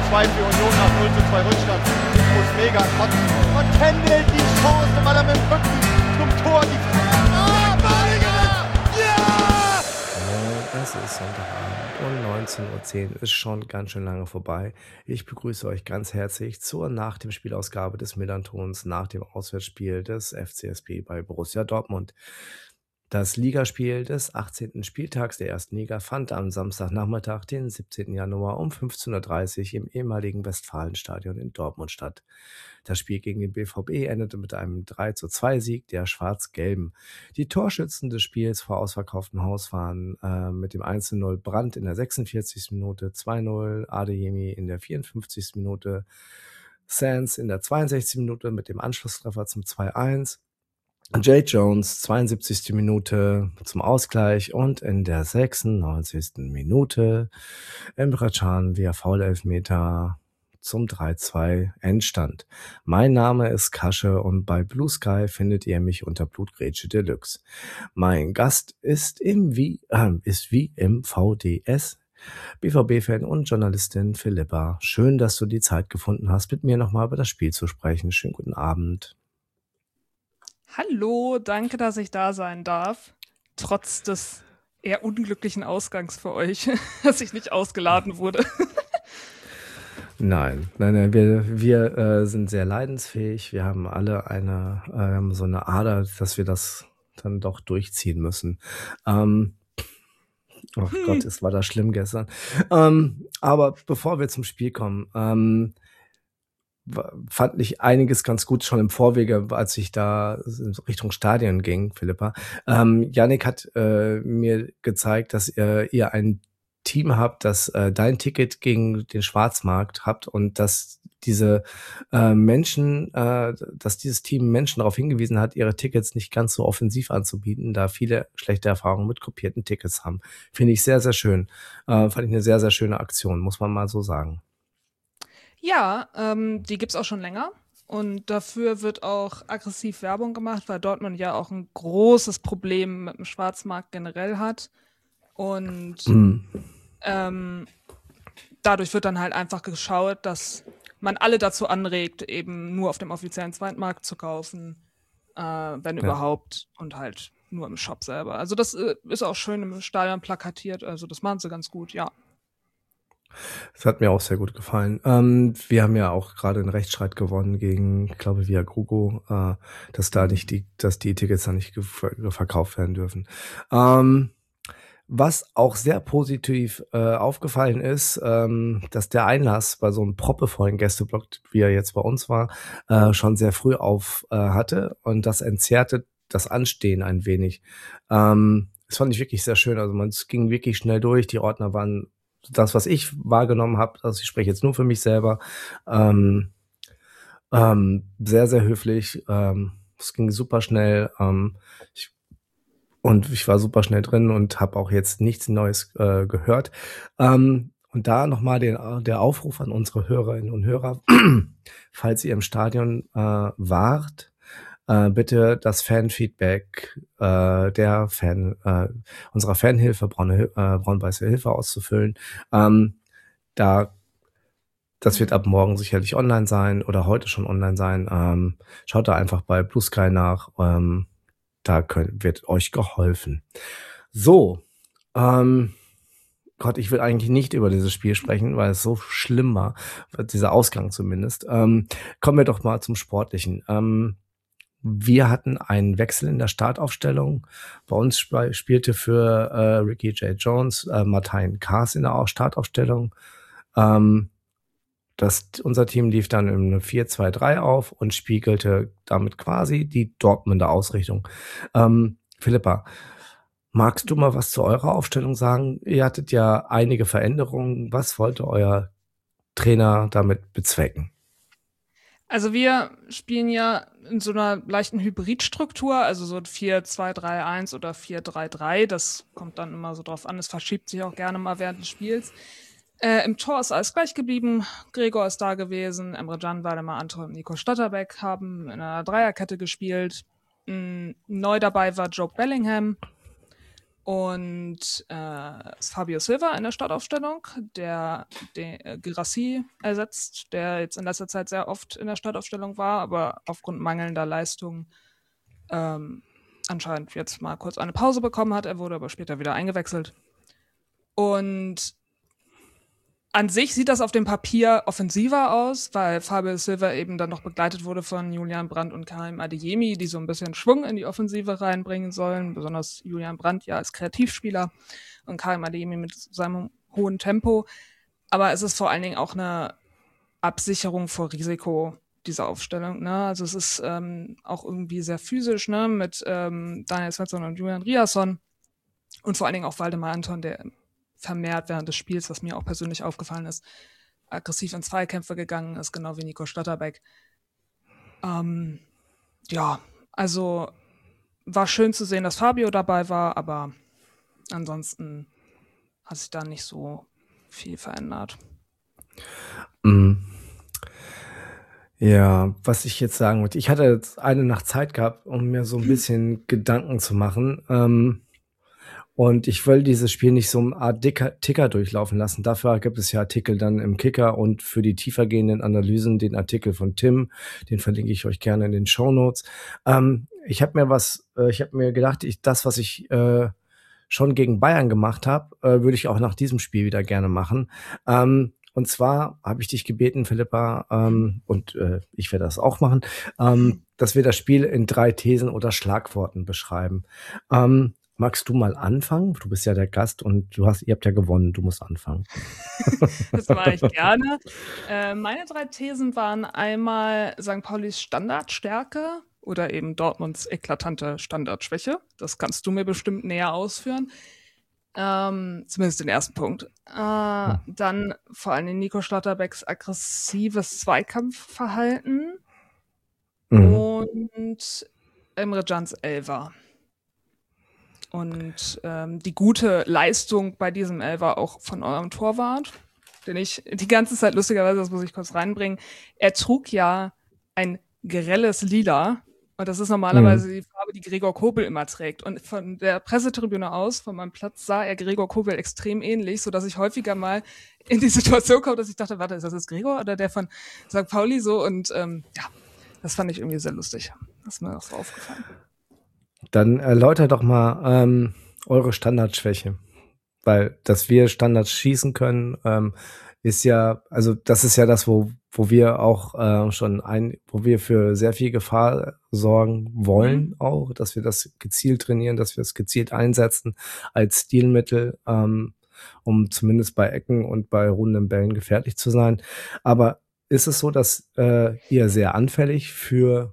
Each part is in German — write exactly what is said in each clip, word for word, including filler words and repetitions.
zwei für Union nach null zu zwei Rückstand. Muss mega kotzen. Und Kendall die Chance, weil er mit dem Rücken zum Tor die Ah, Badiger! Ja! Es ist Sonntagabend und neunzehn Uhr zehn ist schon ganz schön lange vorbei. Ich begrüße euch ganz herzlich zur nach dem Spielausgabe des Millern-Tons nach dem Auswärtsspiel des F C S P bei Borussia Dortmund. Das Ligaspiel des achtzehnten Spieltags der ersten Liga fand am Samstagnachmittag, den siebzehnten Januar um fünfzehn Uhr dreißig im ehemaligen Westfalenstadion in Dortmund statt. Das Spiel gegen den B V B endete mit einem drei zu zwei Sieg der Schwarz-Gelben. Die Torschützen des Spiels vor ausverkauftem Haus waren äh, mit dem eins zu null Brandt in der sechsundvierzigsten Minute, zwei null Adeyemi in der vierundfünfzigsten Minute, Sands in der zweiundsechzigsten Minute mit dem Anschlusstreffer zum zwei eins, Jay Jones, zweiundsiebzigste Minute zum Ausgleich und in der sechsundneunzigsten Minute Emre Can via Foul-Elfmeter zum drei zwei Endstand. Mein Name ist Kasche und bei Blue Sky findet ihr mich unter Blutgrätsche Deluxe. Mein Gast ist im wie, äh, ist wie im V D S B V B-Fan und Journalistin Philippa. Schön, dass du die Zeit gefunden hast, mit mir nochmal über das Spiel zu sprechen. Schönen guten Abend. Hallo, danke, dass ich da sein darf. Trotz des eher unglücklichen Ausgangs für euch, dass ich nicht ausgeladen wurde. Nein, nein, nein, wir, wir äh, sind sehr leidensfähig. Wir haben alle eine, äh, wir haben so eine Ader, dass wir das dann doch durchziehen müssen. Ähm, oh hm. Gott, es war das schlimm gestern. Ähm, aber bevor wir zum Spiel kommen, ähm, fand ich einiges ganz gut schon im Vorwege, als ich da in Richtung Stadion ging, Philippa. Ähm, Yannick hat äh, mir gezeigt, dass ihr, ihr ein Team habt, das äh, dein Ticket gegen den Schwarzmarkt habt und dass diese äh, Menschen, äh, dass dieses Team Menschen darauf hingewiesen hat, ihre Tickets nicht ganz so offensiv anzubieten, da viele schlechte Erfahrungen mit kopierten Tickets haben. Finde ich sehr, sehr schön. Äh, fand ich eine sehr, sehr schöne Aktion, muss man mal so sagen. Ja, ähm, die gibt's auch schon länger und dafür wird auch aggressiv Werbung gemacht, weil Dortmund ja auch ein großes Problem mit dem Schwarzmarkt generell hat und mhm. ähm, dadurch wird dann halt einfach geschaut, dass man alle dazu anregt, eben nur auf dem offiziellen Zweitmarkt zu kaufen, äh, wenn ja. überhaupt, und halt nur im Shop selber. Also das äh, ist auch schön im Stadion plakatiert, also das machen sie ganz gut, ja. Das hat mir auch sehr gut gefallen. Ähm, wir haben ja auch gerade einen Rechtsstreit gewonnen gegen, ich glaube, Via Grugo, äh, dass da nicht die, dass die Tickets da nicht ge- verkauft werden dürfen. Ähm, was auch sehr positiv äh, aufgefallen ist, ähm, dass der Einlass bei so einem proppevollen Gästeblock, wie er jetzt bei uns war, äh, schon sehr früh auf äh, hatte und das entzerrte das Anstehen ein wenig. Ähm, das fand ich wirklich sehr schön. Also man, es ging wirklich schnell durch. Die Ordner waren das, was ich wahrgenommen habe, also ich spreche jetzt nur für mich selber, ähm, ähm, sehr, sehr höflich. Ähm, es ging super schnell. Ähm, ich, und ich war super schnell drin und habe auch jetzt nichts Neues äh, gehört. Ähm, und da nochmal den, der Aufruf an unsere Hörerinnen und Hörer, falls ihr im Stadion äh, wart, Äh, bitte das Fanfeedback äh, der Fan, äh, unserer Fanhilfe, Braune, äh, Braun-Weiße Hilfe auszufüllen. Ähm, da, das wird ab morgen sicherlich online sein oder heute schon online sein. Ähm, schaut da einfach bei Blue Sky nach. Ähm, da könnt, wird euch geholfen. So, ähm, Gott, ich will eigentlich nicht über dieses Spiel sprechen, weil es so schlimm war, dieser Ausgang zumindest. Ähm, kommen wir doch mal zum Sportlichen. Ähm, Wir hatten einen Wechsel in der Startaufstellung. Bei uns sp- spielte für äh, Ricky J. Jones äh, Martin Kaas in der Startaufstellung. Ähm, das, unser Team lief dann im vier zwei drei auf und spiegelte damit quasi die Dortmunder Ausrichtung. Ähm, Philippa, magst du mal was zu eurer Aufstellung sagen? Ihr hattet ja einige Veränderungen. Was wollte euer Trainer damit bezwecken? Also wir spielen ja in so einer leichten Hybridstruktur, also so vier zwei drei eins oder vier drei drei. Das kommt dann immer so drauf an. Es verschiebt sich auch gerne mal während des Spiels. Äh, Im Tor ist alles gleich geblieben. Gregor ist da gewesen. Emre Can, Waldemar Anton und Nico Stotterbeck haben in einer Dreierkette gespielt. Mm, neu dabei war Joe Bellingham. Und äh, ist Fabio Silva in der Startaufstellung, der den äh, Guirassy ersetzt, der jetzt in letzter Zeit sehr oft in der Startaufstellung war, aber aufgrund mangelnder Leistung ähm, anscheinend jetzt mal kurz eine Pause bekommen hat. Er wurde aber später wieder eingewechselt. Und an sich sieht das auf dem Papier offensiver aus, weil Fabio Silva eben dann noch begleitet wurde von Julian Brandt und Karim Adeyemi, die so ein bisschen Schwung in die Offensive reinbringen sollen. Besonders Julian Brandt ja als Kreativspieler und Karim Adeyemi mit seinem hohen Tempo. Aber es ist vor allen Dingen auch eine Absicherung vor Risiko, diese Aufstellung. Ne? Also es ist ähm, auch irgendwie sehr physisch, ne? Mit ähm, Daniel Svensson und Julian Riasson und vor allen Dingen auch Waldemar Anton, der vermehrt während des Spiels, was mir auch persönlich aufgefallen ist, aggressiv in Zweikämpfe gegangen ist, genau wie Nico Schlotterbeck. Ähm, ja, also war schön zu sehen, dass Fabio dabei war, aber ansonsten hat sich da nicht so viel verändert. Mm. Ja, was ich jetzt sagen wollte, ich hatte jetzt eine Nacht Zeit gehabt, um mir so ein bisschen Gedanken zu machen. Ähm, Und ich will dieses Spiel nicht so eine Art Dicker, Ticker durchlaufen lassen. Dafür gibt es ja Artikel dann im Kicker und für die tiefergehenden Analysen den Artikel von Tim. Den verlinke ich euch gerne in den Shownotes. Ähm, ich habe mir was, äh, ich habe mir gedacht, ich, das, was ich äh, schon gegen Bayern gemacht habe, äh, würde ich auch nach diesem Spiel wieder gerne machen. Ähm, und zwar habe ich dich gebeten, Philippa, ähm, und äh, ich werde das auch machen, ähm, dass wir das Spiel in drei Thesen oder Schlagworten beschreiben. Ähm, Magst du mal anfangen? Du bist ja der Gast und du hast, ihr habt ja gewonnen. Du musst anfangen. Das mache ich gerne. Äh, meine drei Thesen waren einmal Sankt Paulis Standardstärke oder eben Dortmunds eklatante Standardschwäche. Das kannst du mir bestimmt näher ausführen. Ähm, zumindest den ersten Punkt. Äh, hm. Dann vor allem Nico Schlotterbecks aggressives Zweikampfverhalten mhm. und Emre Cans Elfer. Und ähm, die gute Leistung bei diesem Elfer auch von eurem Torwart, den ich die ganze Zeit, lustigerweise, das muss ich kurz reinbringen, er trug ja ein grelles Lila. Und das ist normalerweise mhm. die Farbe, die Gregor Kobel immer trägt. Und von der Pressetribüne aus, von meinem Platz, sah er Gregor Kobel extrem ähnlich, sodass ich häufiger mal in die Situation komme, dass ich dachte, warte, ist das jetzt Gregor oder der von Sankt Pauli so? Und ähm, ja, das fand ich irgendwie sehr lustig. Das ist mir auch so aufgefallen. Dann erläutert doch mal ähm, eure Standardschwäche. Weil, dass wir Standards schießen können, ähm, ist ja, also das ist ja das, wo wo wir auch äh, schon ein, wo wir für sehr viel Gefahr sorgen wollen, mhm. auch, dass wir das gezielt trainieren, dass wir es gezielt einsetzen als Stilmittel, ähm, um zumindest bei Ecken und bei runden Bällen gefährlich zu sein. Aber ist es so, dass äh, ihr sehr anfällig für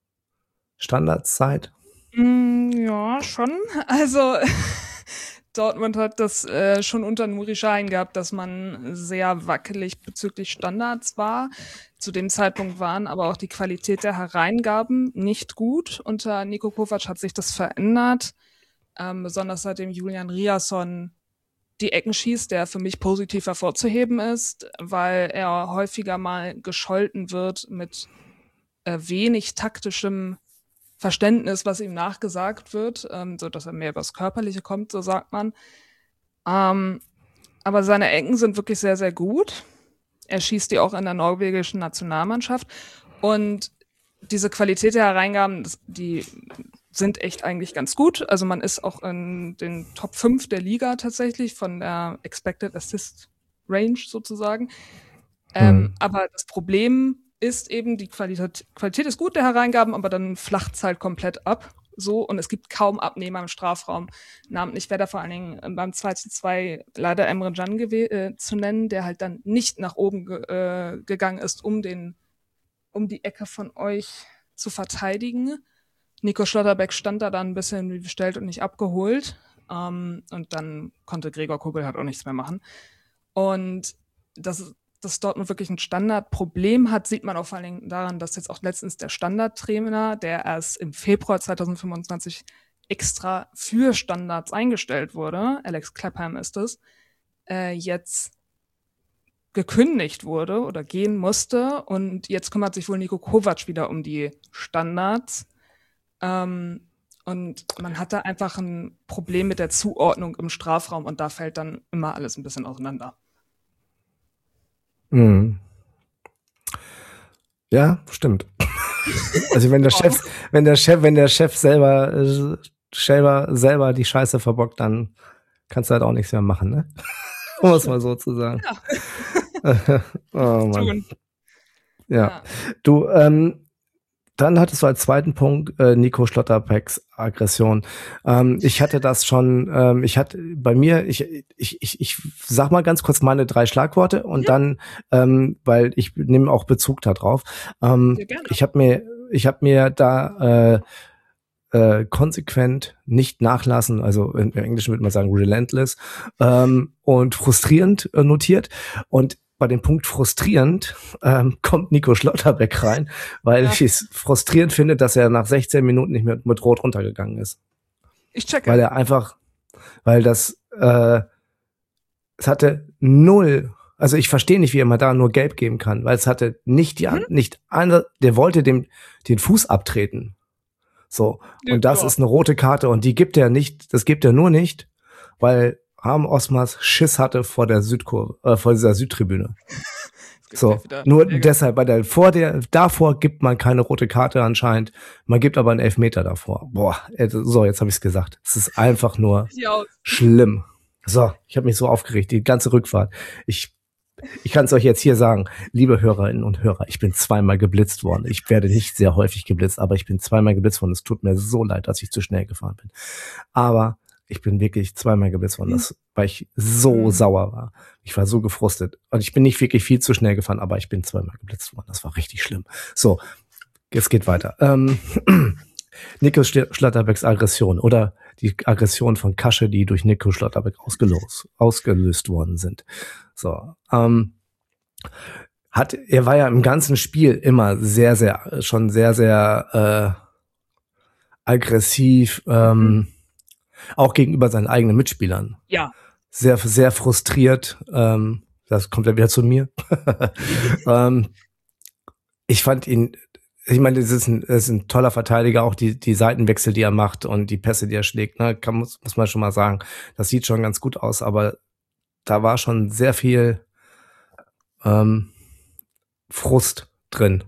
Standards seid? Mm, ja, schon. Also Dortmund hat das äh, schon unter Nuri Sahin gehabt, dass man sehr wackelig bezüglich Standards war. Zu dem Zeitpunkt waren aber auch die Qualität der Hereingaben nicht gut. Unter Niko Kovac hat sich das verändert, ähm, besonders seitdem Julian Riasson die Ecken schießt, der für mich positiv hervorzuheben ist, weil er häufiger mal gescholten wird mit äh, wenig taktischem Verständnis, was ihm nachgesagt wird, ähm, so dass er mehr übers Körperliche kommt, so sagt man. Ähm, aber seine Ecken sind wirklich sehr, sehr gut. Er schießt die auch in der norwegischen Nationalmannschaft. Und diese Qualität der Hereingaben, das, die sind echt eigentlich ganz gut. Also man ist auch in den Top fünf der Liga tatsächlich von der Expected Assist Range sozusagen. Ähm, mhm. Aber das Problem ist eben, die Qualität, Qualität ist gut der Hereingaben, aber dann flacht es halt komplett ab. So, und es gibt kaum Abnehmer im Strafraum. Namentlich wäre da vor allen Dingen beim zwei zu zwei leider Emre Can gew- äh, zu nennen, der halt dann nicht nach oben ge- äh, gegangen ist, um den, um die Ecke von euch zu verteidigen. Nico Schlotterbeck stand da dann ein bisschen wie bestellt und nicht abgeholt. Ähm, und dann konnte Gregor Kobel halt auch nichts mehr machen. Und das ist dass Dortmund wirklich ein Standardproblem hat, sieht man auch vor allen Dingen daran, dass jetzt auch letztens der Standardtrainer, der erst im Februar zwanzig fünfundzwanzig extra für Standards eingestellt wurde, Alex Clapham ist es, äh, jetzt gekündigt wurde oder gehen musste und jetzt kümmert sich wohl Niko Kovac wieder um die Standards. Ähm, Und man hat da einfach ein Problem mit der Zuordnung im Strafraum und da fällt dann immer alles ein bisschen auseinander. Mhm. Ja, stimmt. Also wenn der Chef, wenn der Chef, wenn der Chef selber, äh, selber, selber die Scheiße verbockt, dann kannst du halt auch nichts mehr machen, ne? Um es mal so zu sagen. Ja. Oh Mann. Ja. ja. Du, ähm, dann hattest du als zweiten Punkt äh, Nico Schlotterbecks Aggression. Ähm, ich hatte das schon, ähm, ich hatte bei mir, ich, ich, ich, ich sag mal ganz kurz meine drei Schlagworte und ja. dann, ähm, weil ich nehme auch Bezug da drauf. Ähm, ich habe mir, ich habe mir da äh, äh, konsequent nicht nachlassen, also im Englischen würde man sagen relentless ähm, und frustrierend äh, notiert und bei dem Punkt frustrierend ähm, kommt Nico Schlotterbeck rein, weil ja. ich es frustrierend finde, dass er nach sechzehn Minuten nicht mehr mit Rot runtergegangen ist. Ich checke. Weil er einfach, weil das, äh, es hatte null, also ich verstehe nicht, wie er mal da nur Gelb geben kann, weil es hatte nicht die, hm? nicht andere, der wollte dem den Fuß abtreten. So. Und das ja. ist eine rote Karte und die gibt er nicht, das gibt er nur nicht, weil Harm Osmas Schiss hatte vor der Südkurve, äh, vor dieser Südtribüne. So, nur deshalb, weil der, vor der, davor gibt man keine rote Karte anscheinend, man gibt aber einen Elfmeter davor. Boah, so, jetzt habe ich es gesagt. Es ist einfach nur schlimm. So, ich habe mich so aufgeregt, die ganze Rückfahrt. Ich ich kann es euch jetzt hier sagen, liebe Hörerinnen und Hörer, ich bin zweimal geblitzt worden. Ich werde nicht sehr häufig geblitzt, aber ich bin zweimal geblitzt worden. Es tut mir so leid, dass ich zu schnell gefahren bin. Aber ich bin wirklich zweimal geblitzt worden, das, weil ich so mhm. sauer war. Ich war so gefrustet. Und ich bin nicht wirklich viel zu schnell gefahren, aber ich bin zweimal geblitzt worden. Das war richtig schlimm. So, es geht weiter. Ähm, Nico Schlotterbecks Aggression oder die Aggression von Kasche, die durch Nico Schlotterbeck ausgelöst, ausgelöst worden sind. So, ähm, hat, er war ja im ganzen Spiel immer sehr, sehr, schon sehr, sehr äh, aggressiv, ähm, mhm. auch gegenüber seinen eigenen Mitspielern. Ja. Sehr, sehr frustriert. Ähm, das kommt ja wieder zu mir. ähm, ich fand ihn, ich meine, das ist ein, das ist ein toller Verteidiger, auch die, die Seitenwechsel, die er macht und die Pässe, die er schlägt, ne, kann, muss, muss man schon mal sagen. Das sieht schon ganz gut aus, aber da war schon sehr viel ähm, Frust drin.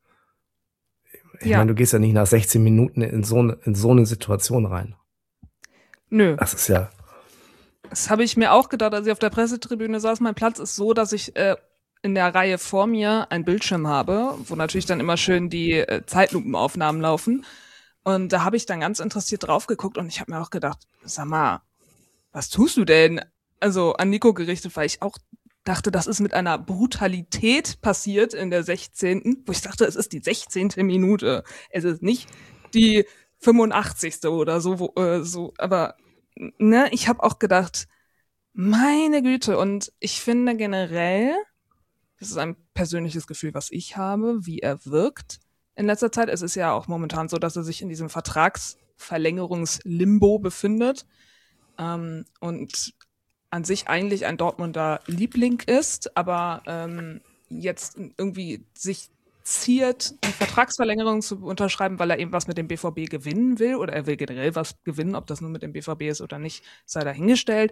Ich ja. meine, du gehst ja nicht nach sechzehn Minuten in so, in so eine Situation rein. Nö. Das ist ja. Das habe ich mir auch gedacht, als ich auf der Pressetribüne saß. Mein Platz ist so, dass ich äh, in der Reihe vor mir einen Bildschirm habe, wo natürlich dann immer schön die äh, Zeitlupenaufnahmen laufen. Und da habe ich dann ganz interessiert drauf geguckt und ich habe mir auch gedacht, sag mal, was tust du denn? Also an Nico gerichtet, weil ich auch dachte, das ist mit einer Brutalität passiert in der sechzehnten Wo ich dachte, es ist die sechzehnte Minute. Es ist nicht die fünfundachtzigste oder so, wo, äh, so. Aber ne, ich habe auch gedacht, meine Güte. Und ich finde generell, das ist ein persönliches Gefühl, was ich habe, wie er wirkt in letzter Zeit. Es ist ja auch momentan so, dass er sich in diesem Vertragsverlängerungslimbo befindet ähm, und an sich eigentlich ein Dortmunder Liebling ist, aber ähm, jetzt irgendwie sich ziert, die Vertragsverlängerung zu unterschreiben, weil er eben was mit dem B V B gewinnen will oder er will generell was gewinnen, ob das nur mit dem B V B ist oder nicht, sei dahingestellt.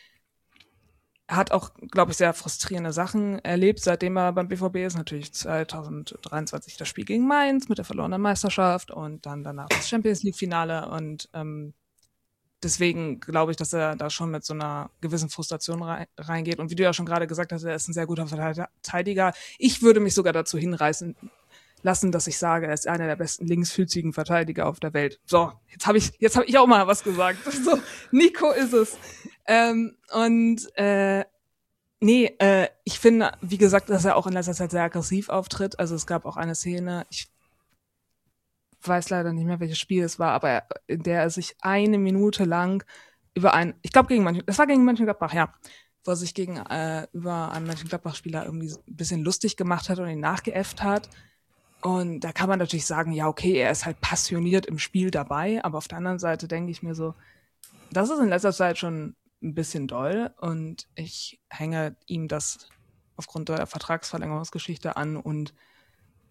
Er hat auch, glaube ich, sehr frustrierende Sachen erlebt, seitdem er beim B V B ist. Natürlich zwanzig dreiundzwanzig das Spiel gegen Mainz mit der verlorenen Meisterschaft und dann danach das Champions-League-Finale und ähm, deswegen glaube ich, dass er da schon mit so einer gewissen Frustration reingeht. Und wie du ja schon gerade gesagt hast, er ist ein sehr guter Verteidiger. Ich würde mich sogar dazu hinreißen lassen, dass ich sage, er ist einer der besten linksfüßigen Verteidiger auf der Welt. So, jetzt habe ich, jetzt habe ich auch mal was gesagt. So, Nico ist es. Ähm, und äh, nee, äh, ich finde, wie gesagt, dass er auch in letzter Zeit sehr aggressiv auftritt. Also es gab auch eine Szene, ich weiß leider nicht mehr, welches Spiel es war, aber in der er sich eine Minute lang über ein, ich glaube gegen Mönchengladbach, das war gegen Mönchengladbach, ja, wo er sich gegen äh, über einen Mönchengladbach-Spieler irgendwie ein bisschen lustig gemacht hat und ihn nachgeäfft hat. Und da kann man natürlich sagen, ja, okay, er ist halt passioniert im Spiel dabei, aber auf der anderen Seite denke ich mir so, das ist in letzter Zeit schon ein bisschen doll und ich hänge ihm das aufgrund der Vertragsverlängerungsgeschichte an und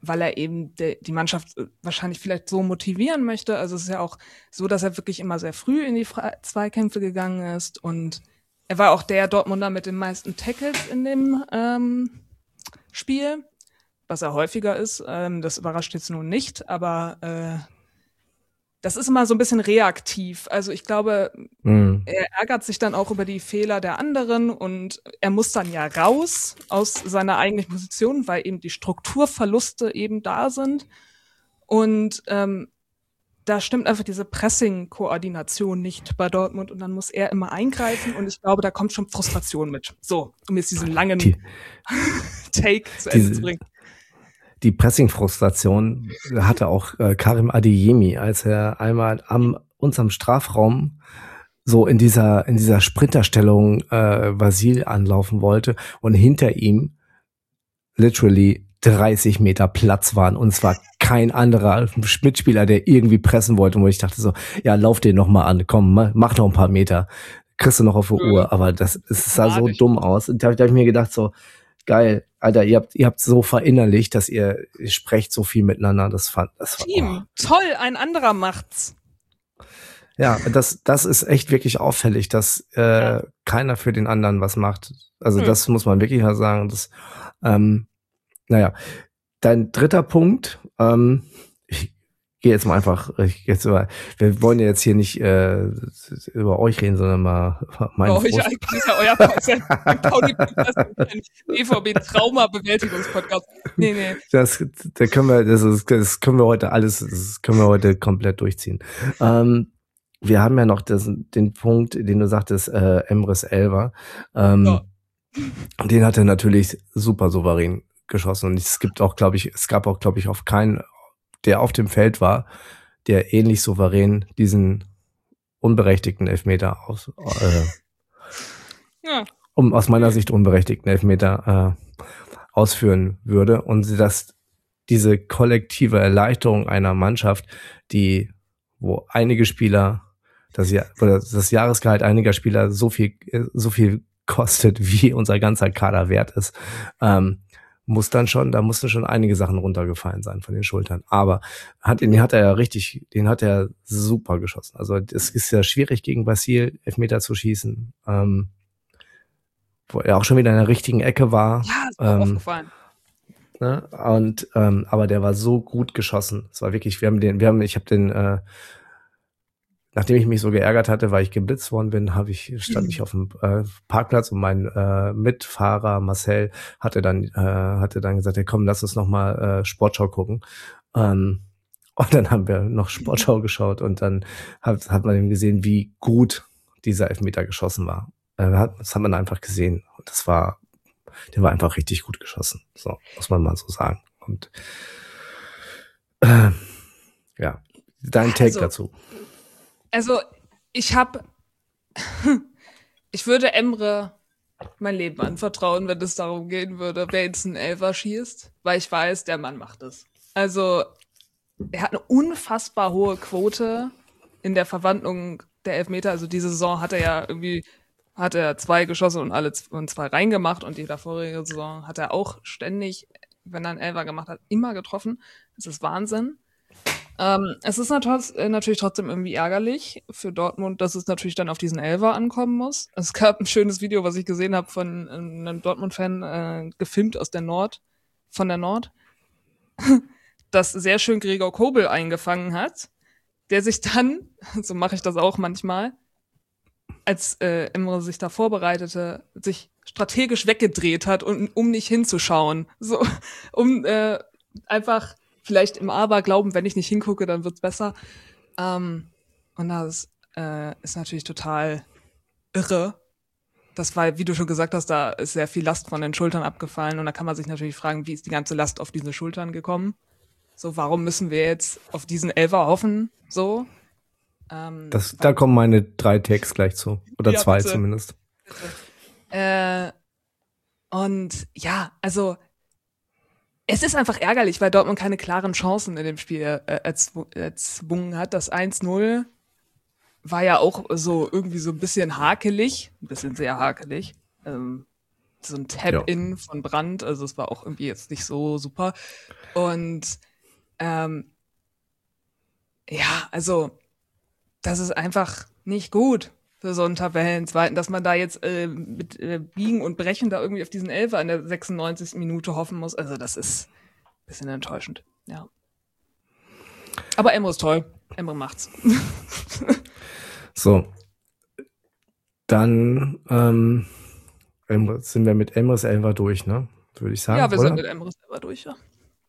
weil er eben de, die Mannschaft wahrscheinlich vielleicht so motivieren möchte. Also es ist ja auch so, dass er wirklich immer sehr früh in die Fre- Zweikämpfe gegangen ist und er war auch der Dortmunder mit den meisten Tackles in dem ähm, Spiel, was er häufiger ist. Ähm, das überrascht jetzt nun nicht, aber äh, das ist immer so ein bisschen reaktiv. Also ich glaube, mhm. er ärgert sich dann auch über die Fehler der anderen und er muss dann ja raus aus seiner eigentlichen Position, weil eben die Strukturverluste eben da sind. Und ähm, da stimmt einfach diese Pressing-Koordination nicht bei Dortmund und dann muss er immer eingreifen und ich glaube, da kommt schon Frustration mit. So, um jetzt diesen langen die, Take zu Ende diese, zu bringen. Die Pressing-Frustration hatte auch äh, Karim Adeyemi, als er einmal am unserem Strafraum so in dieser in dieser Sprinterstellung äh, Vasil anlaufen wollte und hinter ihm literally dreißig Meter Platz waren und zwar kein anderer Mitspieler, der irgendwie pressen wollte, wo ich dachte so, ja, lauf den noch mal an, komm, mach noch ein paar Meter, kriegst du noch auf die mhm. Uhr, aber das es sah so dumm aus und da, da habe ich mir gedacht so, geil, Alter, ihr habt, ihr habt so verinnerlicht, dass ihr, ihr sprecht so viel miteinander. Das fand, das war, Team, oh. Toll, ein anderer macht's. Ja, das, das ist echt wirklich auffällig, dass äh, ja. keiner für den anderen was macht. Also hm. das muss man wirklich mal sagen. Das, ähm, naja, dein dritter Punkt, ähm, ich gehe jetzt mal einfach, ich, jetzt über, wir wollen ja jetzt hier nicht äh, über euch reden, sondern mal meinen Frust. Euch eigentlich ist ja euer Podcast, B V B-Trauma-Bewältigungspodcast. Nee, nee. Das, da können wir, das, ist, das können wir heute alles, das können wir heute komplett durchziehen. Ähm, wir haben ja noch das, den Punkt, den du sagtest, äh, Emres Elfer. Ähm, ja. Den hat er natürlich super souverän geschossen und es gibt auch, glaube ich, es gab auch, glaube ich, auf keinen, der auf dem Feld war, der ähnlich souverän diesen unberechtigten Elfmeter aus, äh, ja. um aus meiner Sicht unberechtigten Elfmeter äh, ausführen würde und dass diese kollektive Erleichterung einer Mannschaft, die, wo einige Spieler, das, Jahr, oder das Jahresgehalt einiger Spieler so viel, so viel kostet, wie unser ganzer Kader wert ist, ähm, muss dann schon, da mussten schon einige Sachen runtergefallen sein von den Schultern. Aber hat, den hat er ja richtig, den hat er super geschossen. Also es ist ja schwierig gegen Vasil Elfmeter zu schießen, ähm, wo er auch schon wieder in der richtigen Ecke war. Ja, ist mir ähm, aufgefallen. Ne? Und ähm, aber der war so gut geschossen. Es war wirklich, wir haben den, wir haben, ich habe den, äh, nachdem ich mich so geärgert hatte, weil ich geblitzt worden bin, habe ich stand mhm. ich auf dem äh, Parkplatz und mein äh, Mitfahrer Marcel hatte dann äh, hatte dann gesagt, hey, komm, lass uns noch mal äh, Sportschau gucken. Ähm, und dann haben wir noch Sportschau geschaut und dann hat, hat man eben gesehen, wie gut dieser Elfmeter geschossen war. Äh, das hat man einfach gesehen und das war, der war einfach richtig gut geschossen. So muss man mal so sagen. Und äh, ja, dein Take also, dazu. Also, ich habe, ich würde Emre mein Leben anvertrauen, wenn es darum gehen würde, wer jetzt einen Elfer schießt, weil ich weiß, der Mann macht es. Also, er hat eine unfassbar hohe Quote in der Verwandlung der Elfmeter. Also, diese Saison hat er ja irgendwie, hat er zwei geschossen und alle z- und zwei reingemacht und die davorige Saison hat er auch ständig, wenn er einen Elfer gemacht hat, immer getroffen. Das ist Wahnsinn. Ähm, es ist nat- natürlich trotzdem irgendwie ärgerlich für Dortmund, dass es natürlich dann auf diesen Elfer ankommen muss. Es gab ein schönes Video, was ich gesehen habe von einem Dortmund-Fan, äh, gefilmt aus der Nord, von der Nord, das sehr schön Gregor Kobel eingefangen hat, der sich dann, so mache ich das auch manchmal, als äh, Emre sich da vorbereitete, sich strategisch weggedreht hat, und, um nicht hinzuschauen. So, um äh, einfach vielleicht im Aberglauben, wenn ich nicht hingucke, dann wird's besser. Ähm, und das äh, ist natürlich total irre. Das war, wie du schon gesagt hast, da ist sehr viel Last von den Schultern abgefallen. Und da kann man sich natürlich fragen, wie ist die ganze Last auf diese Schultern gekommen? So, warum müssen wir jetzt auf diesen Elfer hoffen? So. Ähm, das, da kommen meine drei Takes gleich zu. Oder ja, zwei bitte. zumindest. Bitte. Äh, und ja, also es ist einfach ärgerlich, weil Dortmund keine klaren Chancen in dem Spiel äh, erzw- erzwungen hat. Das eins null war ja auch so irgendwie so ein bisschen hakelig, ein bisschen sehr hakelig. Ähm, so ein Tap-In von Brandt, also es war auch irgendwie jetzt nicht so super. Und ähm, ja, also das ist einfach nicht gut für so einen Tabellenzweiten, dass man da jetzt äh, mit äh, Biegen und Brechen da irgendwie auf diesen Elfer in der sechsundneunzigsten Minute hoffen muss. Also das ist ein bisschen enttäuschend, ja. Aber Emre ist toll. Emre macht's. So. Dann ähm, sind wir mit Emres Elfer durch, ne? Würde ich sagen. Ja, wir oder? sind mit Emres Elfer durch, ja.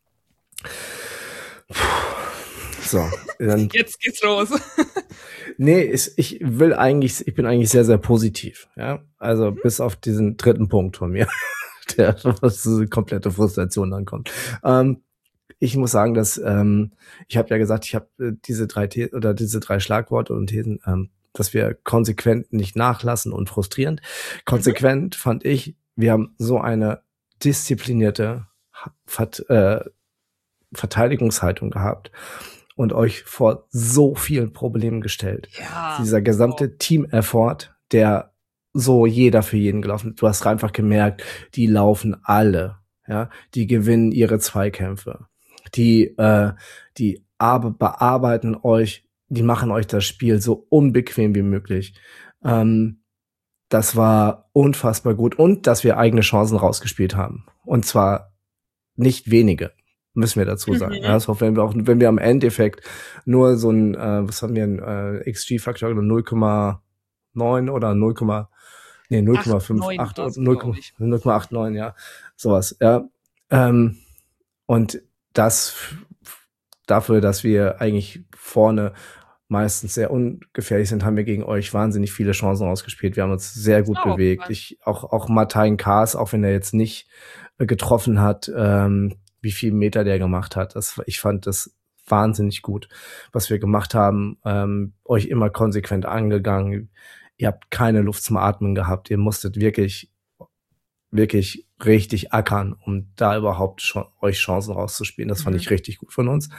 So, dann, jetzt geht's los. nee, ist, ich will eigentlich, ich bin eigentlich sehr, sehr positiv, ja. Also mhm. bis auf diesen dritten Punkt von mir, der was diese komplette Frustration dann kommt. Ähm, ich muss sagen, dass ähm, ich habe ja gesagt, ich habe äh, diese drei The- oder diese drei Schlagworte und Thesen, ähm, dass wir konsequent nicht nachlassen und frustrierend. Konsequent mhm. fand ich, wir haben so eine disziplinierte Vert- äh, Verteidigungshaltung gehabt und euch vor so vielen Problemen gestellt. Ja. Dieser gesamte oh. Team-Effort, der so jeder für jeden gelaufen ist. Du hast einfach gemerkt, die laufen alle, ja, die gewinnen ihre Zweikämpfe. Die, äh, die ar- bearbeiten euch, die machen euch das Spiel so unbequem wie möglich. Ähm, das war unfassbar gut. Und dass wir eigene Chancen rausgespielt haben. Und zwar nicht wenige, müssen wir dazu sagen. Mhm. Also wenn wir auch, wenn wir am Endeffekt nur so ein, äh, was haben wir, ein äh, X G-Faktor null Komma neun oder null, nee, null Komma fünfundachtzig, null Komma neunundachtzig, ja, sowas, ja. Ähm, und das f- dafür, dass wir eigentlich vorne meistens sehr ungefährlich sind, haben wir gegen euch wahnsinnig viele Chancen rausgespielt. Wir haben uns sehr gut oh, bewegt. Ich, auch, auch Martin Kaas, auch wenn er jetzt nicht äh, getroffen hat, ähm, wie viel Meter der gemacht hat. Das, ich fand das wahnsinnig gut, was wir gemacht haben. Ähm, euch immer konsequent angegangen. Ihr habt keine Luft zum Atmen gehabt. Ihr musstet wirklich, wirklich richtig ackern, um da überhaupt schon, euch Chancen rauszuspielen. Das fand mhm. ich richtig gut von uns.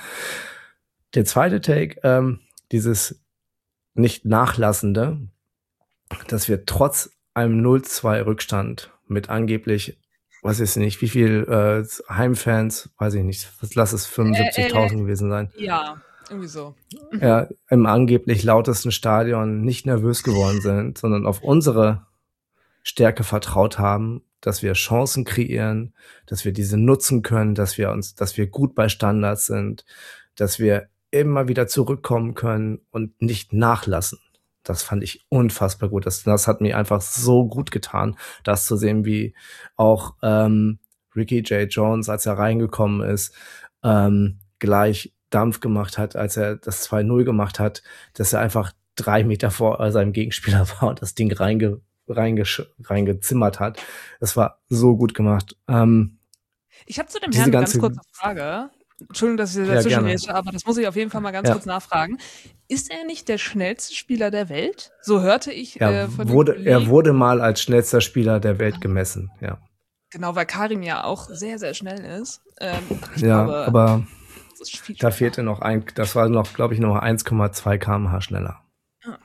Der zweite Take, ähm, dieses nicht nachlassende, dass wir trotz einem null zwei Rückstand mit angeblich, weiß ich nicht, wie viel äh, Heimfans, weiß ich nicht, lass es fünfundsiebzigtausend äh, äh, gewesen sein. Ja, irgendwie so. Ja, im angeblich lautesten Stadion nicht nervös geworden sind, sondern auf unsere Stärke vertraut haben, dass wir Chancen kreieren, dass wir diese nutzen können, dass wir uns, dass wir gut bei Standards sind, dass wir immer wieder zurückkommen können und nicht nachlassen. Das fand ich unfassbar gut. Das, das hat mir einfach so gut getan, das zu sehen, wie auch ähm, Ricky J. Jones, als er reingekommen ist, ähm, gleich Dampf gemacht hat, als er das zwei null gemacht hat, dass er einfach drei Meter vor seinem Gegenspieler war und das Ding reinge, reingesch, reingezimmert hat. Das war so gut gemacht. Ähm, ich habe zu dem Herrn eine ganz kurze Frage. Entschuldigung, dass ich dazwischen rede, aber das muss ich auf jeden Fall mal ganz ja. kurz nachfragen. Ist er nicht der schnellste Spieler der Welt? So hörte ich er äh, von wurde, Er wurde mal als schnellster Spieler der Welt gemessen, ja. Genau, weil Karim ja auch sehr, sehr schnell ist. Ähm, ja, glaube, aber da fehlte noch ein, das war noch, glaube ich, noch eins Komma zwei Kilometer pro Stunde schneller. Ah.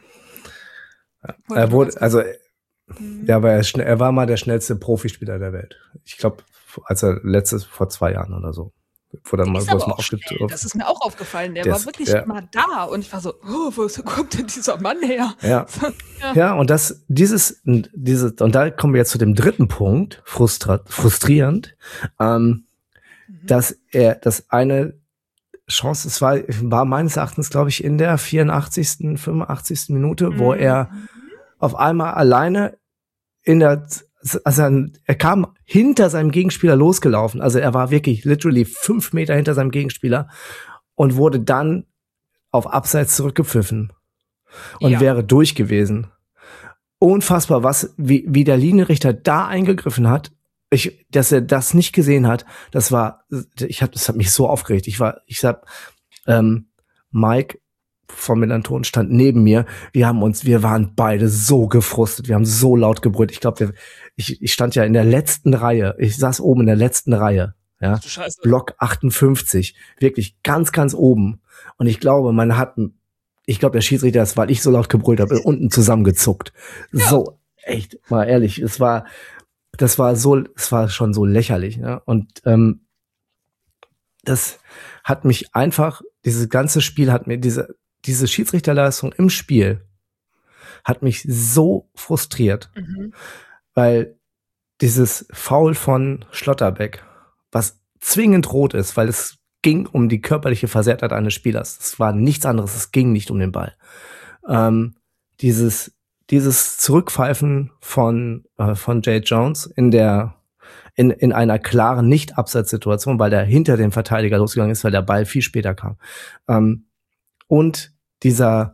Ja. Er wurde, also, mhm. ja, aber er, er war mal der schnellste Profispieler der Welt. Ich glaube, als er letztes, vor zwei Jahren oder so. Wo dann mal, ist aber mal aufge- das ist mir auch aufgefallen. Der, der war wirklich ja. mal da und ich war so, oh, wo kommt denn dieser Mann her? Ja, ja. ja und das, dieses, dieses, und da kommen wir jetzt zu dem dritten Punkt, frustra- frustrierend, ähm, mhm. dass er, dass eine Chance, es war, war meines Erachtens, glaube ich, in der vierundachtzigsten, fünfundachtzigsten Minute, mhm. wo er auf einmal alleine in der Also er kam hinter seinem Gegenspieler losgelaufen. Also er war wirklich literally fünf Meter hinter seinem Gegenspieler und wurde dann auf Abseits zurückgepfiffen und ja. wäre durch gewesen. Unfassbar, was wie, wie der Linienrichter da eingegriffen hat. Ich, dass er das nicht gesehen hat, das war, ich hab, das hat mich so aufgeregt. Ich war, ich hab, ähm, Mike vom Melanton stand neben mir. Wir haben uns, wir waren beide so gefrustet. Wir haben so laut gebrüllt. Ich glaube, ich, ich stand ja in der letzten Reihe. Ich saß oben in der letzten Reihe. Ja, Block achtundfünfzig. Wirklich ganz, ganz oben. Und ich glaube, man hat, ich glaube, der Schiedsrichter ist, weil ich so laut gebrüllt habe, unten zusammengezuckt. Ja. So, echt, mal ehrlich. Es war, das war so, es war schon so lächerlich, ne? Und ähm, das hat mich einfach, dieses ganze Spiel hat mir, diese, diese Schiedsrichterleistung im Spiel hat mich so frustriert, Mhm. weil dieses Foul von Schlotterbeck, was zwingend rot ist, weil es ging um die körperliche Versehrtheit eines Spielers. Es war nichts anderes, es ging nicht um den Ball. Ähm, dieses, dieses Zurückpfeifen von, äh, von Jay Jones in der, in, in einer klaren Nicht-Abseits-Situation, weil der hinter dem Verteidiger losgegangen ist, weil der Ball viel später kam. Ähm, und dieser,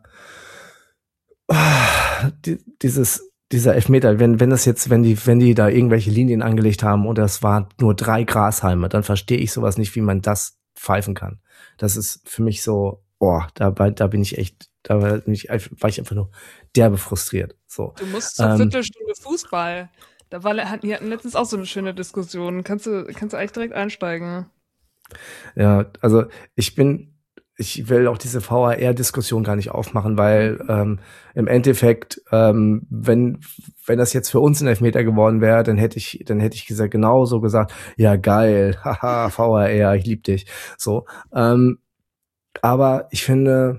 ah, die, dieses, dieser Elfmeter, wenn, wenn das jetzt, wenn die, wenn die da irgendwelche Linien angelegt haben und das waren nur drei Grashalme, dann verstehe ich sowas nicht, wie man das pfeifen kann. Das ist für mich so, boah, da, da bin ich echt, da bin ich, war ich einfach nur derbe frustriert. So. Du musst zur Ähm, Viertelstunde Fußball. Da war, die hatten letztens auch so eine schöne Diskussion. Kannst du, kannst du eigentlich direkt einsteigen? Ja, also ich bin, ich will auch diese V A R-Diskussion gar nicht aufmachen, weil ähm, im Endeffekt, ähm, wenn wenn das jetzt für uns ein Elfmeter geworden wäre, dann hätte ich, dann hätte ich gesagt genauso gesagt, ja geil, haha, V A R, ich lieb dich. So, ähm, aber ich finde,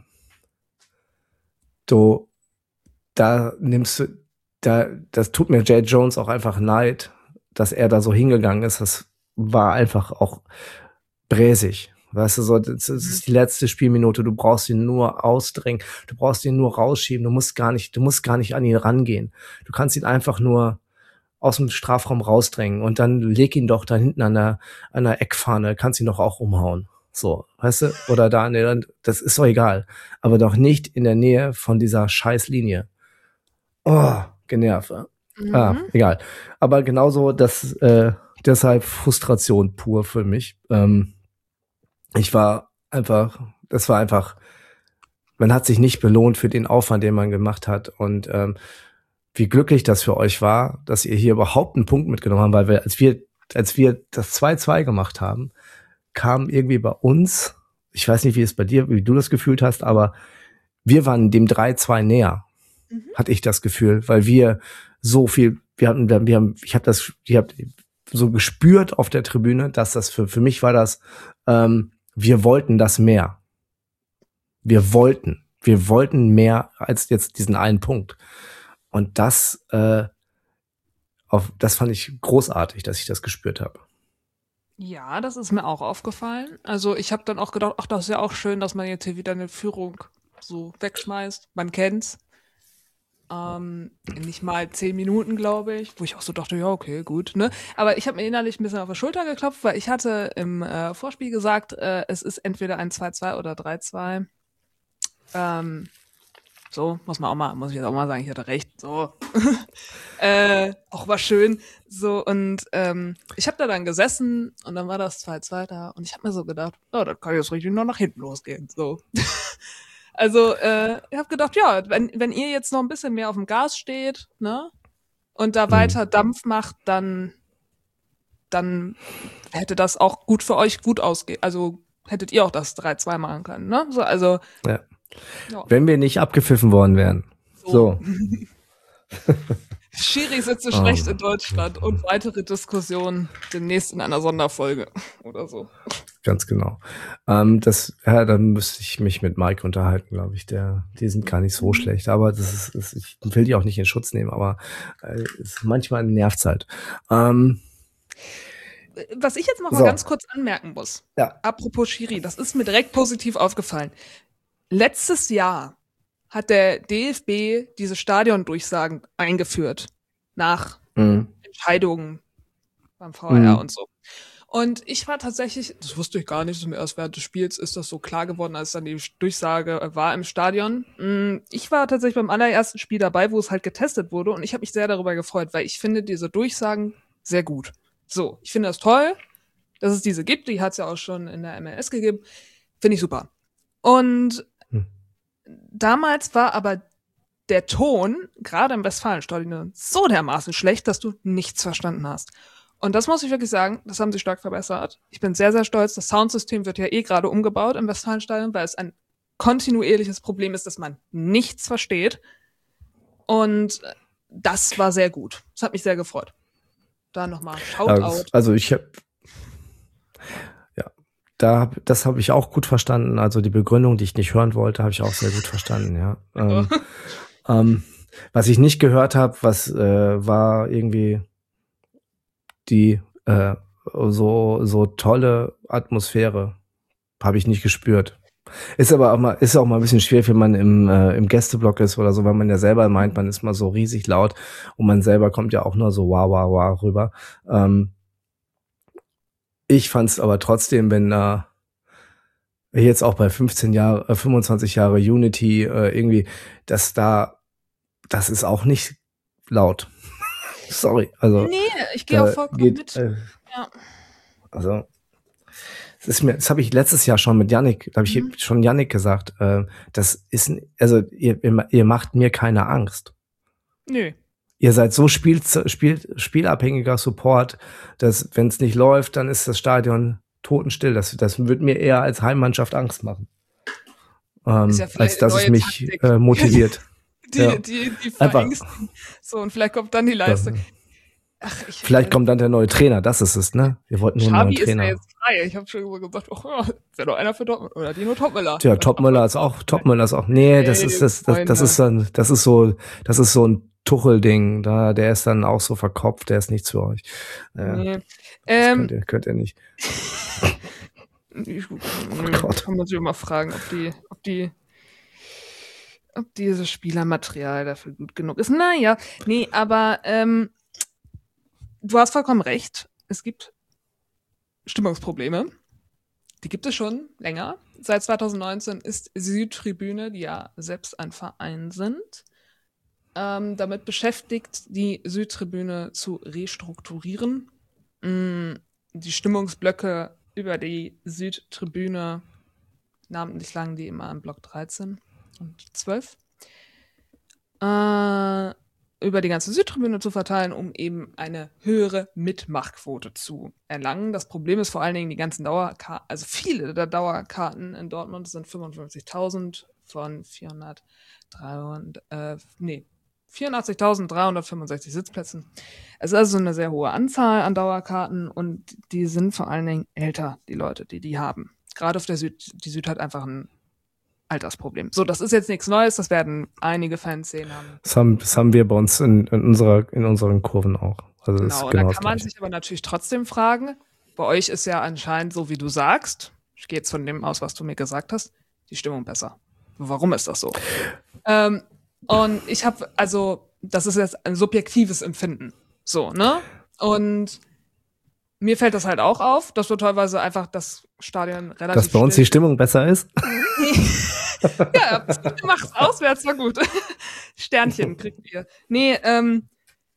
du, da nimmst du, da, das tut mir Jay Jones auch einfach leid, dass er da so hingegangen ist. Das war einfach auch bräsig. Weißt du, so, das ist die letzte Spielminute, du brauchst ihn nur ausdrängen, du brauchst ihn nur rausschieben, du musst gar nicht, du musst gar nicht an ihn rangehen. Du kannst ihn einfach nur aus dem Strafraum rausdrängen und dann leg ihn doch da hinten an der, an der Eckfahne, kannst ihn doch auch umhauen. So, weißt du? Oder da, ne, das ist doch egal. Aber doch nicht in der Nähe von dieser Scheißlinie. Oh, genervt. Mhm. Ah, egal. Aber genauso, das, äh, deshalb Frustration pur für mich. Ähm, ich war einfach, das war einfach, man hat sich nicht belohnt für den Aufwand, den man gemacht hat. Und ähm, wie glücklich das für euch war, dass ihr hier überhaupt einen Punkt mitgenommen habt, weil wir, als wir, als wir das zwei zwei gemacht haben, kam irgendwie bei uns, ich weiß nicht, wie es bei dir, wie du das gefühlt hast, aber wir waren dem drei zwei näher, mhm. hatte ich das Gefühl, weil wir so viel, wir hatten, wir haben, ich habe das, ich habe so gespürt auf der Tribüne, dass das für für mich war das, ähm, wir wollten das mehr. Wir wollten, wir wollten mehr als jetzt diesen einen Punkt. Und das, äh, auf, das fand ich großartig, dass ich das gespürt habe. Ja, das ist mir auch aufgefallen. Also ich habe dann auch gedacht, ach, das ist ja auch schön, dass man jetzt hier wieder eine Führung so wegschmeißt. Man kennt's. Ähm, nicht mal zehn Minuten, glaube ich, wo ich auch so dachte, ja, okay, gut, ne? Aber ich habe mir innerlich ein bisschen auf die Schulter geklopft, weil ich hatte im äh, Vorspiel gesagt, äh, es ist entweder ein zwei zwei oder drei zwei. Ähm, so, muss man auch mal, muss ich jetzt auch mal sagen, ich hatte recht, so. äh, auch war schön, so, und ähm, ich habe da dann gesessen und dann war das zwei zwei da und ich habe mir so gedacht, oh, das kann jetzt richtig noch nach hinten losgehen, so. Also, äh, ich habe gedacht, ja, wenn, wenn ihr jetzt noch ein bisschen mehr auf dem Gas steht, ne, und da weiter mhm. Dampf macht, dann, dann hätte das auch gut für euch gut ausgehen. Also hättet ihr auch das drei zwei machen können, ne? So, also. Ja. Ja. Wenn wir nicht abgepfiffen worden wären. So. so. Schiri sitzt so schlecht oh. in Deutschland und weitere Diskussionen demnächst in einer Sonderfolge oder so. Ganz genau. Ähm, das, ja, dann müsste ich mich mit Mike unterhalten, glaube ich. Der, die sind gar nicht so mhm. schlecht, aber das ist, das, ich will die auch nicht in Schutz nehmen, aber äh, ist manchmal nervt's halt. Ähm, Was ich jetzt noch so. mal ganz kurz anmerken muss, ja. apropos Schiri, das ist mir direkt positiv aufgefallen. Letztes Jahr hat der D F B diese Stadiondurchsagen eingeführt nach mhm. Entscheidungen beim V A R mhm. und so. Und ich war tatsächlich, das wusste ich gar nicht, erst während des Spiels ist das so klar geworden, als dann die Durchsage war im Stadion. Ich war tatsächlich beim allerersten Spiel dabei, wo es halt getestet wurde und ich habe mich sehr darüber gefreut, weil ich finde diese Durchsagen sehr gut. So, ich finde das toll, dass es diese gibt, die hat es ja auch schon in der M L S gegeben, finde ich super. Und hm. damals war aber der Ton, gerade im Westfalenstadion, so dermaßen schlecht, dass du nichts verstanden hast. Und das muss ich wirklich sagen, das haben sie stark verbessert. Ich bin sehr, sehr stolz. Das Soundsystem wird ja eh gerade umgebaut im Westfalenstadion, weil es ein kontinuierliches Problem ist, dass man nichts versteht. Und das war sehr gut. Das hat mich sehr gefreut. Da nochmal Shoutout. Also ich habe, ja, da, das habe ich auch gut verstanden. Also die Begründung, die ich nicht hören wollte, habe ich auch sehr gut verstanden, ja. ähm, ähm, was ich nicht gehört habe, was äh, war irgendwie die äh, so so tolle Atmosphäre, habe ich nicht gespürt. Ist aber auch mal, ist auch mal ein bisschen schwer, wenn man im, äh, im Gästeblock ist oder so, weil man ja selber meint, man ist mal so riesig laut und man selber kommt ja auch nur so wow, wow, wow rüber. Ähm, ich fand's aber trotzdem, wenn äh, jetzt auch bei fünfzehn Jahre, äh, fünfundzwanzig Jahre Unity äh, irgendwie, dass da, das ist auch nicht laut. Sorry, also. Nee, ich gehe auch vollkommen geht, mit. Äh, ja. Also. Das ist mir, das habe ich letztes Jahr schon mit Yannick, da habe ich mhm. schon Yannick gesagt, äh, das ist, also ihr, ihr macht mir keine Angst. Nö. Ihr seid so spiel, spiel, spielabhängiger Support, dass wenn es nicht läuft, dann ist das Stadion totenstill. Das, das wird mir eher als Heimmannschaft Angst machen, ähm, ja als dass es mich äh, motiviert. die, ja. die, die verängsten. So, und vielleicht kommt dann die Leistung. Ja. Ach, ich, Vielleicht kommt dann der neue Trainer, das ist es, ne? Wir wollten nur einen neuen Trainer. Ist ja jetzt frei. Ich habe schon immer gesagt, oh, wäre doch einer für Dortmund oder Dino Topmöller. Tja, Topmöller ist auch, Topmöller ist auch. Nee, das ist das, das, das ist dann, das ist so, das ist so ein Tuchel-Ding. Da, der ist dann auch so verkopft, der ist nichts für euch. Ja, nee. Das ähm, könnt ihr, könnt ihr nicht. ich, oh Gott. Kann man sich immer fragen, ob die, ob die, ob dieses Spielermaterial dafür gut genug ist. Naja, nee, aber ähm, du hast vollkommen recht. Es gibt Stimmungsprobleme. Die gibt es schon länger. Seit zwanzig neunzehn ist Südtribüne, die ja selbst ein Verein sind, ähm, damit beschäftigt, die Südtribüne zu restrukturieren. Mhm. Die Stimmungsblöcke über die Südtribüne, namentlich lagen die immer im Block dreizehn und zwölf, äh, über die ganze Südtribüne zu verteilen, um eben eine höhere Mitmachquote zu erlangen. Das Problem ist vor allen Dingen die ganzen Dauerkarten, also viele der Dauerkarten in Dortmund sind fünfundfünfzigtausend von vierhundertdreihundert, äh, nee, vierundachtzigtausenddreihundertfünfundsechzig Sitzplätzen. Es ist also eine sehr hohe Anzahl an Dauerkarten und die sind vor allen Dingen älter, die Leute, die die haben. Gerade auf der Süd, die Süd hat einfach ein Altersproblem. So, das ist jetzt nichts Neues, das werden einige Fans sehen haben. Das haben, das haben wir bei uns in, in, unserer, in unseren Kurven auch. Also das genau, ist genau da kann man sich aber natürlich trotzdem fragen, bei euch ist ja anscheinend so, wie du sagst, ich gehe jetzt von dem aus, was du mir gesagt hast, die Stimmung besser. Warum ist das so? ähm, und ich habe, also, das ist jetzt ein subjektives Empfinden. So, ne? Und mir fällt das halt auch auf, dass wir teilweise einfach das Stadion relativ Dass bei uns die Stimmung besser ist? Ja, du machst auswärts, war gut. Sternchen kriegt ihr. Nee, ähm,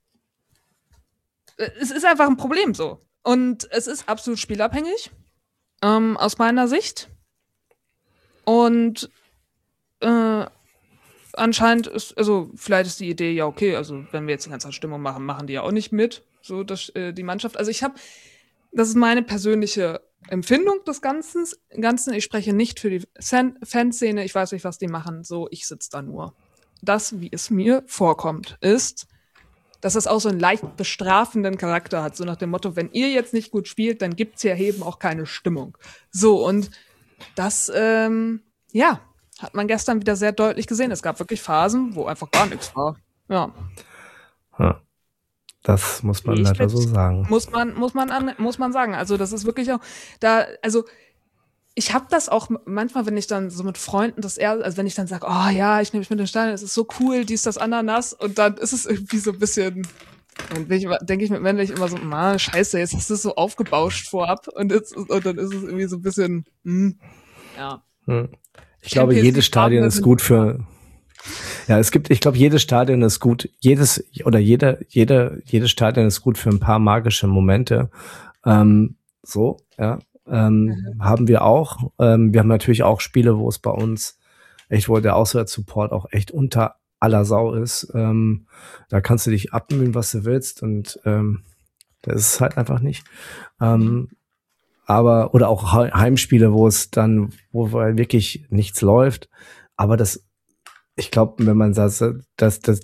es ist einfach ein Problem so. Und es ist absolut spielabhängig, ähm, aus meiner Sicht. Und äh, anscheinend ist, also vielleicht ist die Idee, ja okay, also wenn wir jetzt die ganze Zeit Stimmung machen, machen die ja auch nicht mit, so dass, äh, die Mannschaft. Also ich habe, das ist meine persönliche Empfindung des Ganzen. Ganzen. Ich spreche nicht für die Fan- Fanszene, ich weiß nicht, was die machen, so, ich sitze da nur. Das, wie es mir vorkommt, ist, dass es auch so einen leicht bestrafenden Charakter hat, so nach dem Motto, wenn ihr jetzt nicht gut spielt, dann gibt's hier eben auch keine Stimmung. So, und das, ähm, ja, hat man gestern wieder sehr deutlich gesehen. Es gab wirklich Phasen, wo einfach gar nichts war. Ja. Ja. Das muss man leider so sagen. Muss man, muss man, an, muss man sagen. Also das ist wirklich auch, da, also ich habe das auch manchmal, wenn ich dann so mit Freunden das eher, also wenn ich dann sage, oh ja, ich nehme mich mit den Steinen, es ist so cool, dies, das, Ananas, und dann ist es irgendwie so ein bisschen, dann denke ich mit männlich immer so, na, scheiße, jetzt hast du es so aufgebauscht vorab und, jetzt, und dann ist es irgendwie so ein bisschen, hm, ja. Hm. Ich glaube, jedes Stadion ist gut für, ja, es gibt, ich glaube, jedes Stadion ist gut, jedes, oder jeder, jeder, jedes Stadion ist gut für ein paar magische Momente, ähm, so, ja. Ähm, mhm. Haben wir auch. Ähm, wir haben natürlich auch Spiele, wo es bei uns echt, wo der Auswärtssupport auch echt unter aller Sau ist. Ähm, da kannst du dich abmühen, was du willst, und ähm, das ist es halt einfach nicht. Ähm, aber, oder auch Heimspiele, wo es dann, wo wirklich nichts läuft. Aber das, ich glaube, wenn man sagt, dass, dass die,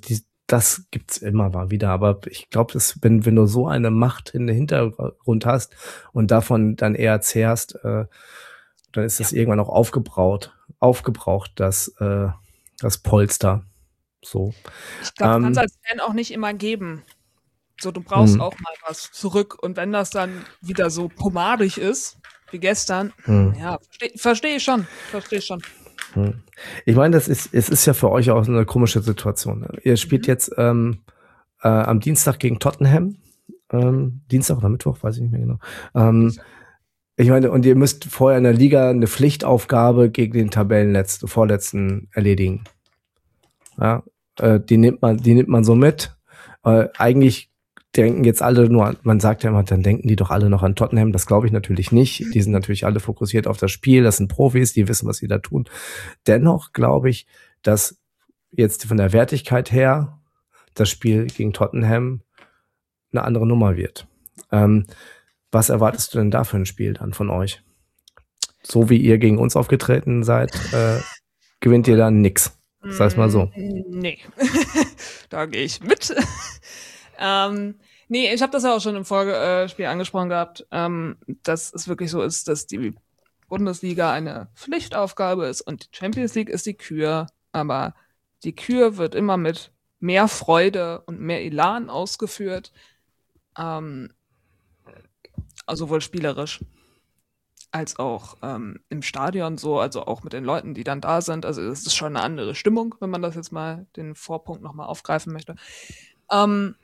das gibt's immer mal wieder. Aber ich glaube, wenn, wenn du so eine Macht in den Hintergrund hast und davon dann eher zehrst, äh, dann ist das ja. irgendwann auch aufgebraucht, aufgebraucht, das, äh, das Polster. So. Ich glaube, ähm, kannst als Fan auch nicht immer geben. So, du brauchst mh. auch mal was zurück. Und wenn das dann wieder so pomadig ist, wie gestern, mh. ja, verstehe versteh ich schon. Verstehe ich schon. Ich meine, das ist, es ist ja für euch auch eine komische Situation. Ihr spielt mhm. jetzt ähm, äh, am Dienstag gegen Tottenham. Ähm, Dienstag oder Mittwoch, weiß ich nicht mehr genau. Ähm, ich meine, und ihr müsst vorher in der Liga eine Pflichtaufgabe gegen den Tabellenletzten, Vorletzten erledigen. Ja, äh, die nimmt man, die nimmt man so mit. Äh, eigentlich denken jetzt alle nur an, man sagt ja immer, dann denken die doch alle noch an Tottenham. Das glaube ich natürlich nicht. Die sind natürlich alle fokussiert auf das Spiel. Das sind Profis, die wissen, was sie da tun. Dennoch glaube ich, dass jetzt von der Wertigkeit her das Spiel gegen Tottenham eine andere Nummer wird. Ähm, was erwartest du denn da für ein Spiel dann von euch? So wie ihr gegen uns aufgetreten seid, äh, gewinnt ihr dann nix. Sag's mal so. Nee, da gehe ich mit. ähm, nee, ich habe das ja auch schon im Vorspiel angesprochen gehabt, ähm, dass es wirklich so ist, dass die Bundesliga eine Pflichtaufgabe ist und die Champions League ist die Kür, aber die Kür wird immer mit mehr Freude und mehr Elan ausgeführt, ähm, also sowohl spielerisch als auch ähm, im Stadion so, also auch mit den Leuten, die dann da sind. Also es ist schon eine andere Stimmung, wenn man das jetzt mal den Vorpunkt nochmal aufgreifen möchte. Ähm,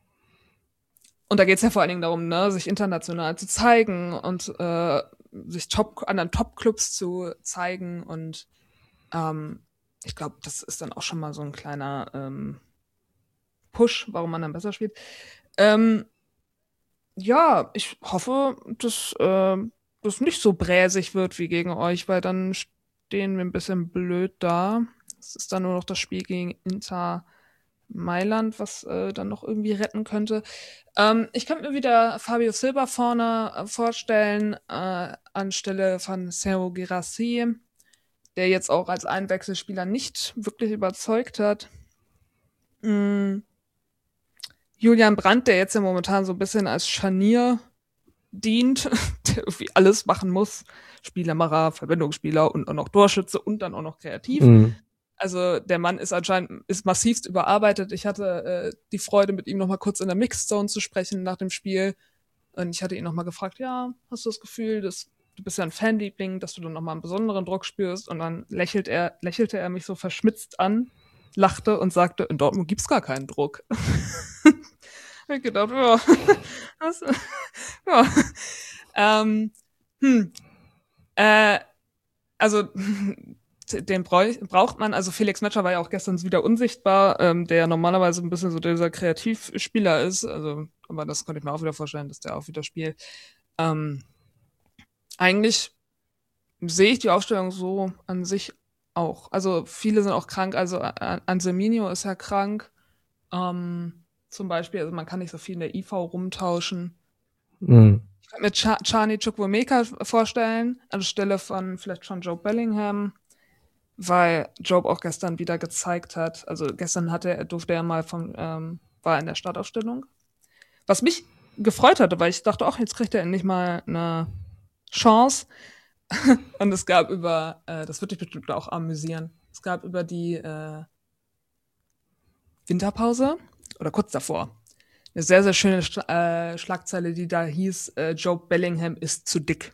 und da geht es ja vor allen Dingen darum, ne, sich international zu zeigen und äh, sich Top, anderen Top-Clubs zu zeigen. Und ähm, ich glaube, das ist dann auch schon mal so ein kleiner ähm, Push, warum man dann besser spielt. Ähm, ja, ich hoffe, dass äh, das nicht so bräsig wird wie gegen euch, weil dann stehen wir ein bisschen blöd da. Es ist dann nur noch das Spiel gegen Inter Mailand, was äh, dann noch irgendwie retten könnte. Ähm, ich könnte mir wieder Fabio Silva vorne äh, vorstellen, äh, anstelle von Sergio Guirassy, der jetzt auch als Einwechselspieler nicht wirklich überzeugt hat. Mm. Julian Brandt, der jetzt ja momentan so ein bisschen als Scharnier dient, der irgendwie alles machen muss. Spielermacher, Verbindungsspieler und auch noch Torschütze und dann auch noch kreativ. Mhm. Also der Mann ist anscheinend ist massivst überarbeitet. Ich hatte äh, die Freude, mit ihm noch mal kurz in der Mixed Zone zu sprechen nach dem Spiel. Und ich hatte ihn noch mal gefragt, ja, hast du das Gefühl, dass du bist ja ein Fanliebling, dass du dann noch mal einen besonderen Druck spürst? Und dann lächelt er, lächelte er mich so verschmitzt an, lachte und sagte, in Dortmund gibt's gar keinen Druck. Ich hab gedacht, ja, das, ja. Ähm, hm, äh, also den braucht man, also Felix Metscher war ja auch gestern wieder unsichtbar, ähm, der ja normalerweise ein bisschen so dieser Kreativspieler ist, also, aber das konnte ich mir auch wieder vorstellen, dass der auch wieder spielt. Ähm, eigentlich sehe ich die Aufstellung so an sich auch. Also viele sind auch krank, also Anselminho ist ja krank, ähm, zum Beispiel, also man kann nicht so viel in der I V rumtauschen. Mhm. Ich könnte mir Ch- Chani Chukwuemeka vorstellen, anstelle von vielleicht schon Jobe Bellingham, weil Jobe auch gestern wieder gezeigt hat, also gestern hatte er, durfte er mal vom, ähm, war in der Startaufstellung. Was mich gefreut hatte, weil ich dachte, ach, jetzt kriegt er endlich mal eine Chance. Und es gab über, äh, das wird dich bestimmt auch amüsieren, es gab über die äh, Winterpause oder kurz davor eine sehr, sehr schöne Sch- äh, Schlagzeile, die da hieß, äh, Jobe Bellingham ist zu dick.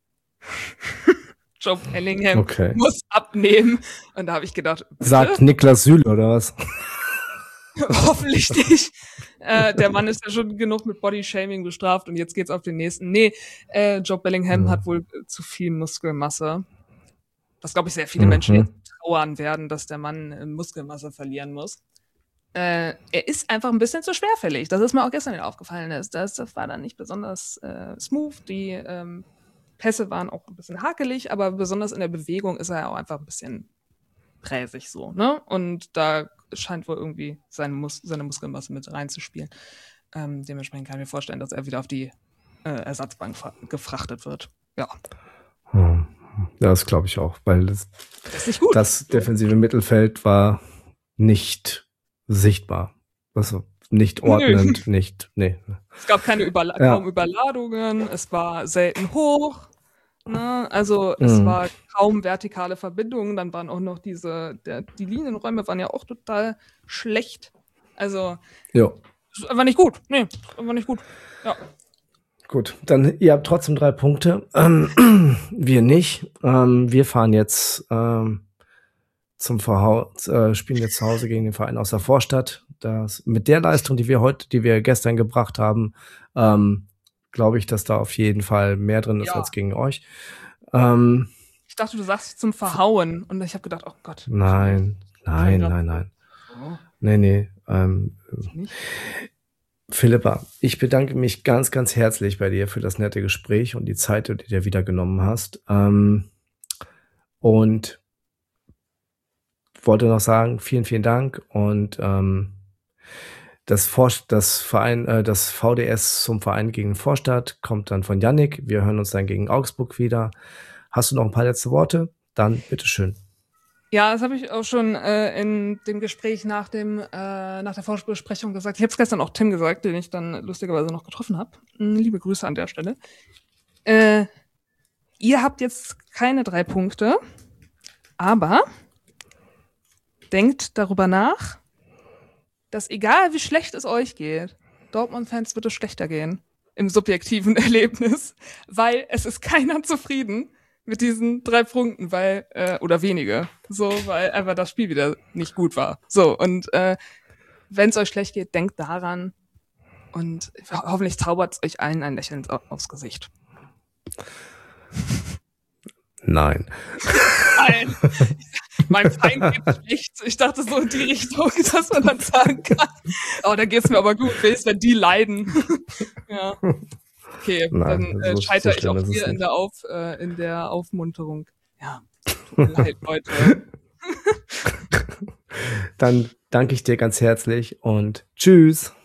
Jobe Bellingham okay. muss abnehmen. Und da habe ich gedacht, bitte? Sagt Niklas Süle oder was? Hoffentlich nicht. Äh, der Mann ist ja schon genug mit Bodyshaming bestraft und jetzt geht's auf den nächsten. Nee, äh, Jobe Bellingham mhm. hat wohl äh, zu viel Muskelmasse. Was, glaube ich, sehr viele mhm. Menschen jetzt trauern werden, dass der Mann äh, Muskelmasse verlieren muss. Äh, er ist einfach ein bisschen zu schwerfällig. Das ist mir auch gestern wieder aufgefallen. Das, das war dann nicht besonders äh, smooth. Die ähm, Pässe waren auch ein bisschen hakelig, aber besonders in der Bewegung ist er ja auch einfach ein bisschen präsig so, ne? Und da scheint wohl irgendwie seine, Mus- seine Muskelmasse mit reinzuspielen. Ähm, dementsprechend kann ich mir vorstellen, dass er wieder auf die äh, Ersatzbank fa- gefrachtet wird. Ja. Hm. Ja, das glaube ich auch, weil das, das, ist nicht gut. das defensive Mittelfeld war nicht sichtbar. Also nicht ordnend, Nö. nicht, nee. Es gab keine Überla- ja. kaum Überladungen, es war selten hoch, ne? Also es mhm. war kaum vertikale Verbindungen, dann waren auch noch diese, der, die Linienräume waren ja auch total schlecht. Also, ja. war nicht gut, nee, war nicht gut, ja. Gut, dann ihr habt trotzdem drei Punkte, ähm, wir nicht. Ähm, wir fahren jetzt ähm, zum Verhau- äh, spielen jetzt zu Hause gegen den Verein aus der Vorstadt. Das, mit der Leistung, die wir heute, die wir gestern gebracht haben, ähm, glaube ich, dass da auf jeden Fall mehr drin ist ja. als gegen euch. Ähm, ich dachte, du sagst zum Verhauen und ich habe gedacht, oh Gott. Nein, nein, nein, nein. Oh. Nee, nee. Ähm, Nicht? Philippa, ich bedanke mich ganz, ganz herzlich bei dir für das nette Gespräch und die Zeit, die du dir wieder genommen hast. Ähm, und wollte noch sagen, vielen, vielen Dank. Und ähm, das, Vor- das, Verein, äh, das V D S zum Verein gegen Vorstadt kommt dann von Yannick. Wir hören uns dann gegen Augsburg wieder. Hast du noch ein paar letzte Worte? Dann bitteschön. Ja, das habe ich auch schon äh, in dem Gespräch nach dem äh, nach der Vorbesprechung gesagt. Ich habe es gestern auch Tim gesagt, den ich dann lustigerweise noch getroffen habe. Liebe Grüße an der Stelle. Äh, ihr habt jetzt keine drei Punkte, aber denkt darüber nach, dass egal wie schlecht es euch geht, Dortmund-Fans wird es schlechter gehen im subjektiven Erlebnis, weil es ist keiner zufrieden mit diesen drei Punkten, weil, äh, oder wenige, so, weil einfach das Spiel wieder nicht gut war. So, und äh, wenn es euch schlecht geht, denkt daran und ho- hoffentlich zaubert es euch allen ein Lächeln au- aufs Gesicht. Nein. Nein. Meinem Feind geht's schlecht. Ich dachte so in die Richtung, dass man dann sagen kann, oh, da geht's mir aber gut, wenn die leiden. Ja. Okay, Nein, dann äh, so- scheitere so ich auch schlimm ist es hier in nicht. der, Auf, äh, in der Aufmunterung. Ja, tut mir leid, Leute. Dann danke ich dir ganz herzlich und tschüss.